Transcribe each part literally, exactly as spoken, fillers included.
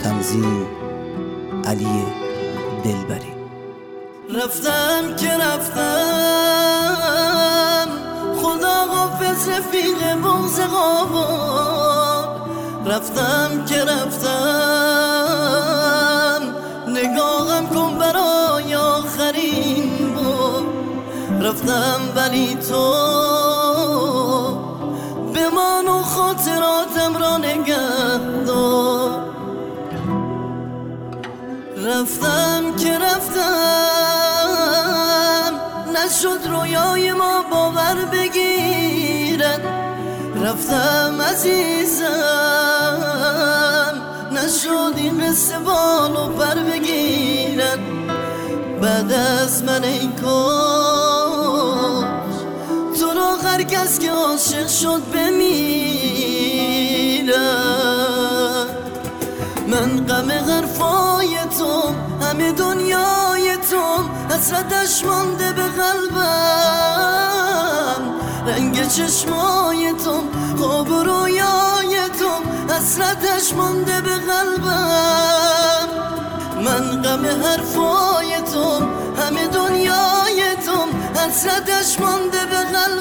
تنظیم علی دلبری. رفتم که رفتم خدا حافظ رفیق بغض قابل. رفتم که رفتم نگاهم کن برای آخرین بار. رفتم ولی تو بمان و خاطراتم را نگه دار. رفتم که رفتم نشد رویای ما باور بگیرد. رفتم عزیزم نشد این قصه بال و پر بگیرد. بعد از من ای کاش تو را هر کس که عاشق شد بمیرد. من غم حرفای تو همه دنیای تو حسرتش مانده به قلبم. رنگ چشمای تو خواب و رویای تو حسرتش مانده به قلبم. من غم حرفای تو همه دنیای تو حسرتش مانده به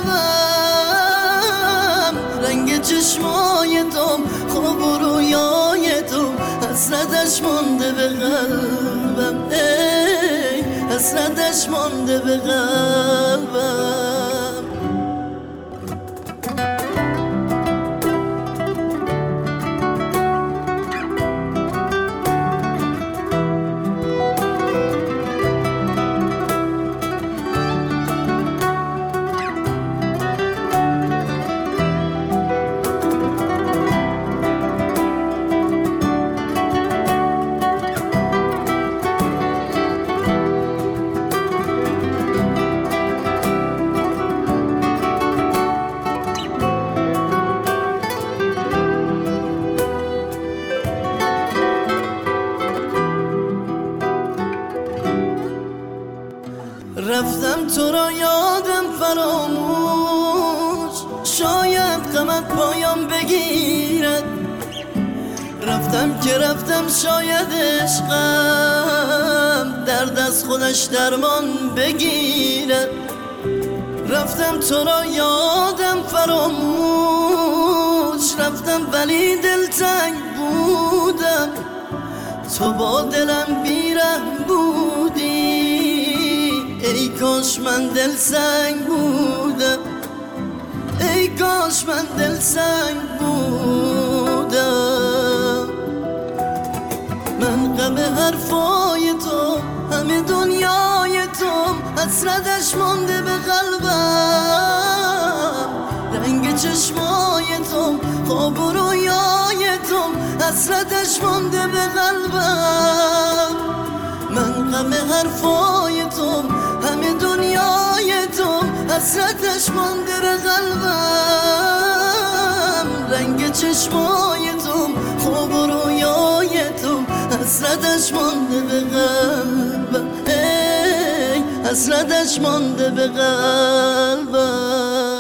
قلبم. رنگ چشمای تو خواب و رویای تو حسرتش مانده به قلبم. ای حسرتش مانده به قلبم. رفتم تو را یادم فراموش شاید غمت پایان بگیرد. رفتم که رفتم شاید عشقم درد از خودش درمان بگیرد. رفتم تو را یادم فراموش رفتم ولی دلتنگ بودم. تو با دلم بیرحم بودی. ای کاش من دل سنگ بودم. ای کاش من دل سنگ بودم. من غم حرفای تو همه دنیای تو حسرتش مانده به قلبم. رنگ چشمای تو خواب و رویای تو حسرتش مانده به قلبم. من غم حرفای تو همه دنیای تو حسرتش مانده به قلبم. رنگ چشمای تو خواب و رویای تو حسرتش مانده به قلبم. ای حسرتش مانده به قلبم.